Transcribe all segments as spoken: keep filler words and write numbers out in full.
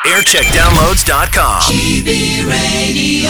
aircheck downloads dot com. G B Radio.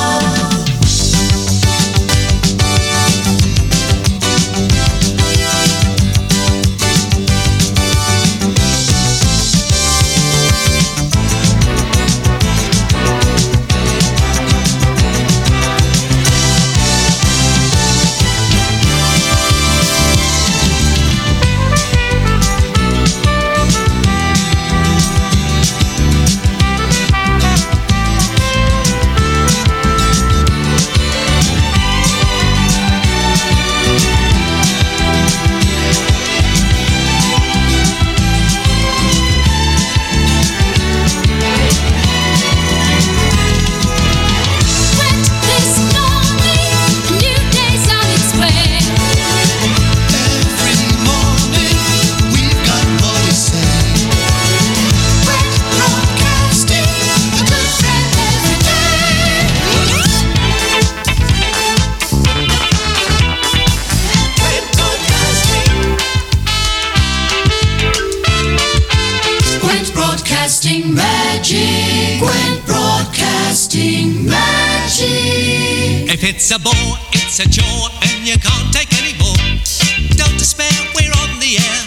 If it's a bore, it's a chore, and you can't take any more. Don't despair, we're on the air.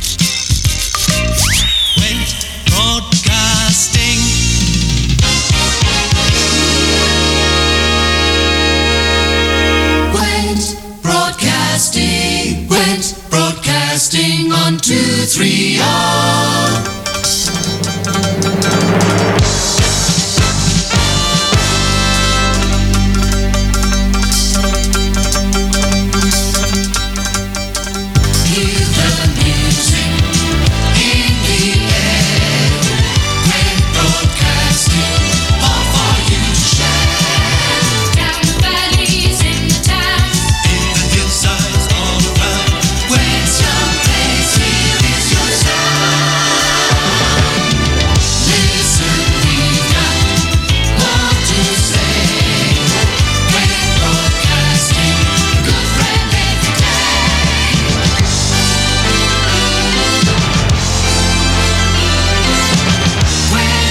Gwent Broadcasting. Gwent Broadcasting. Gwent Broadcasting on two three R.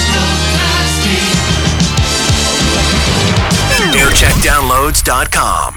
aircheck downloads dot com.